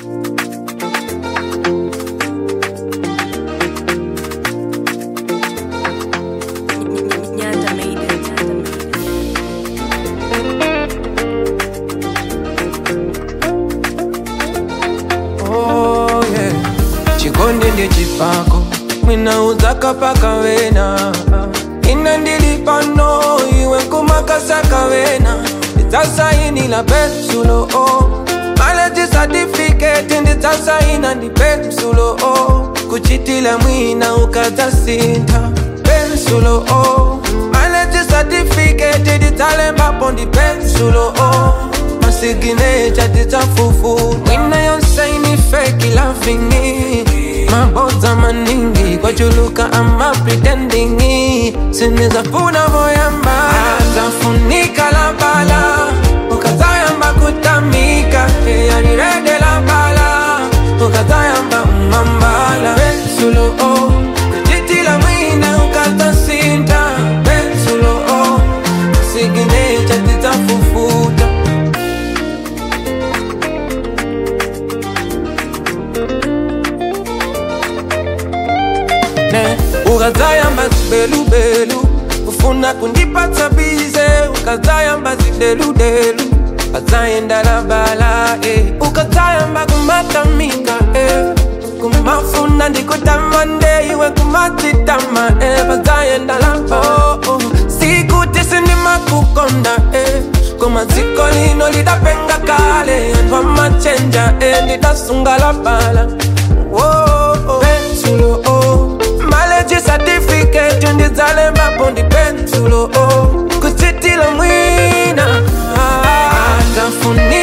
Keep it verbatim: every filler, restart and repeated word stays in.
Oh yeah, chikonde ndiye chipako mwina uzaka paka wena ina ndilipano iwe kumakasaka wena nditasaini la pensulo oh Marriage certificate nditasaina ndi pensulo oh kuchitila mwina ukatasinta pensulo oh Marriage certificate nditalembapo ndi pensulo oh Masignature nditafufu mwina yonsaini fake loving Maboza maningi kwa chuluka ama pretending Sineza funa voyamba Atafunika la bala Ukatayamba kutamika Eya ni rede la bala Ukatayamba umambala Pensulo oh Kujiti la mwina ukatasinta Pensulo oh Signature titafufuta Ukazayamba zibelu belu Ufuna kundipata bize Ukazayamba zidelu delu Ukazayenda la bala eh. Ukazayamba kumatamika eh. Kumafuna ndikutamande Iwe kumatitama eh. Ukazayenda la bala oh, oh. Sikutisi ni makukonda eh. Kumaziko lino lidapenga kale Andwa machenja eh. Ndidasunga la bala oh, oh. Pensulo oh Marriage certificate ndizalema pondi pensulo oh Kuchitila mwina Atafuni